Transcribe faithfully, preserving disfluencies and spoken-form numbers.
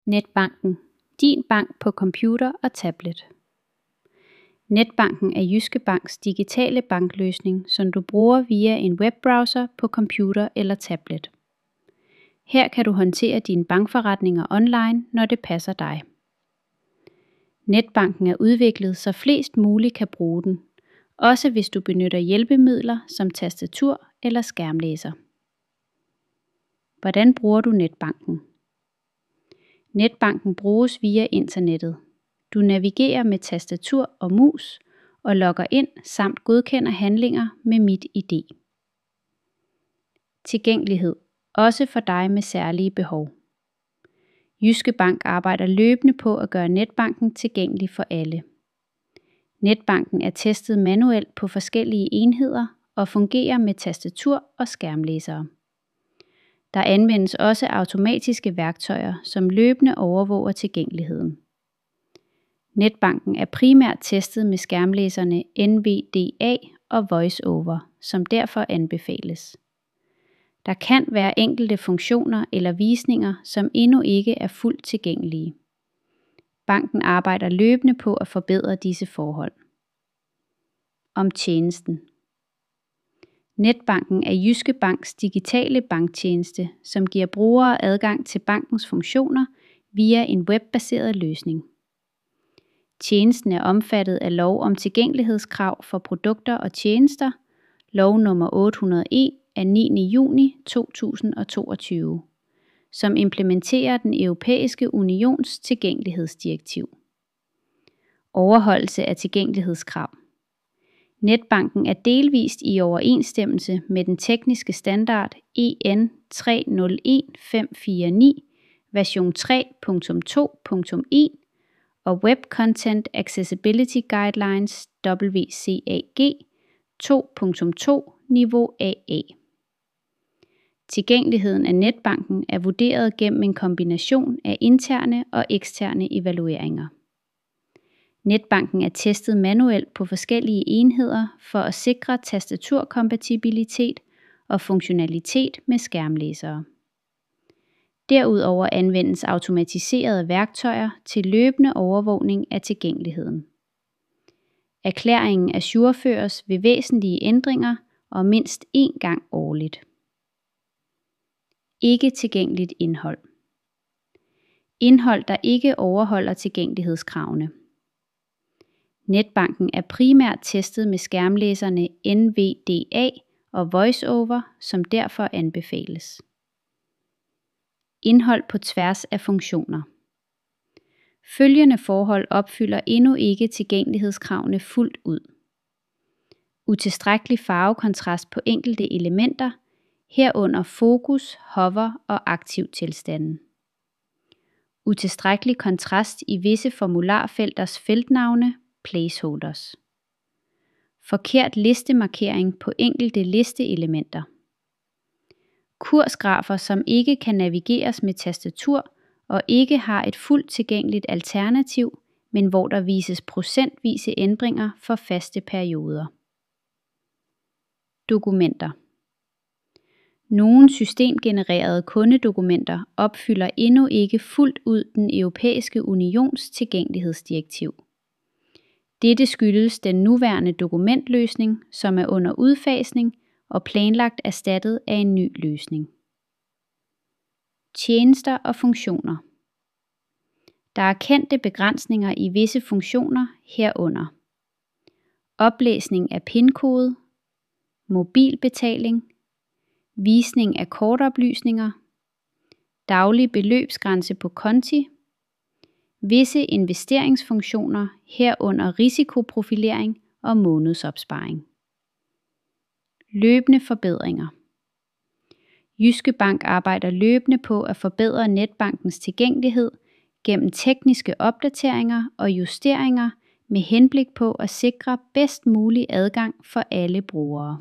Netbanken. Din bank på computer og tablet. Netbanken er Jyske Banks digitale bankløsning, som du bruger via en webbrowser på computer eller tablet. Her kan du håndtere dine bankforretninger online, når det passer dig. Netbanken er udviklet, så flest muligt kan bruge den, også hvis du benytter hjælpemidler som tastatur eller skærmlæser. Hvordan bruger du netbanken? Netbanken bruges via internettet. Du navigerer med tastatur og mus og logger ind samt godkender handlinger med MitID. Tilgængelighed. Også for dig med særlige behov. Jyske Bank arbejder løbende på at gøre netbanken tilgængelig for alle. Netbanken er testet manuelt på forskellige enheder og fungerer med tastatur og skærmlæsere. Der anvendes også automatiske værktøjer, som løbende overvåger tilgængeligheden. Netbanken er primært testet med skærmlæserne N V D A og VoiceOver, som derfor anbefales. Der kan være enkelte funktioner eller visninger, som endnu ikke er fuldt tilgængelige. Banken arbejder løbende på at forbedre disse forhold. Om tjenesten. Netbanken er Jyske Banks digitale banktjeneste, som giver brugere adgang til bankens funktioner via en webbaseret løsning. Tjenesten er omfattet af lov om tilgængelighedskrav for produkter og tjenester, lov nummer otte hundrede og en af niende juni to tusind og toogtyve, som implementerer den Europæiske Unions tilgængelighedsdirektiv. Overholdelse af tilgængelighedskrav. Netbanken er delvist i overensstemmelse med den tekniske standard E N tre nul en fem fire ni version tre punktum to punktum en og Web Content Accessibility Guidelines W C A G to punktum to niveau A A. Tilgængeligheden af netbanken er vurderet gennem en kombination af interne og eksterne evalueringer. Netbanken er testet manuelt på forskellige enheder for at sikre tastaturkompatibilitet og funktionalitet med skærmlæsere. Derudover anvendes automatiserede værktøjer til løbende overvågning af tilgængeligheden. Erklæringen ajourføres ved væsentlige ændringer og mindst én gang årligt. Ikke tilgængeligt indhold. Indhold, der ikke overholder tilgængelighedskravene. Netbanken er primært testet med skærmlæserne N V D A og VoiceOver, som derfor anbefales. Indhold på tværs af funktioner. Følgende forhold opfylder endnu ikke tilgængelighedskravene fuldt ud. Utilstrækkelig farvekontrast på enkelte elementer, herunder fokus, hover og aktiv tilstanden. Utilstrækkelig kontrast i visse formularfelters feltnavne, placeholders. Forkert listemarkering på enkelte listeelementer. Kursgrafer, som ikke kan navigeres med tastatur og ikke har et fuldt tilgængeligt alternativ, men hvor der vises procentvise ændringer for faste perioder. Dokumenter. Nogle systemgenererede kundedokumenter opfylder endnu ikke fuldt ud den Europæiske Unions tilgængelighedsdirektiv. Dette skyldes den nuværende dokumentløsning, som er under udfasning og planlagt erstattet af en ny løsning. Tjenester og funktioner. Der er kendte begrænsninger i visse funktioner herunder. Oplæsning af PIN-kode, mobilbetaling, visning af kortoplysninger, daglig beløbsgrænse på konti, visse investeringsfunktioner herunder risikoprofilering og månedsopsparing. Løbende forbedringer. Jyske Bank arbejder løbende på at forbedre netbankens tilgængelighed gennem tekniske opdateringer og justeringer med henblik på at sikre bedst mulig adgang for alle brugere.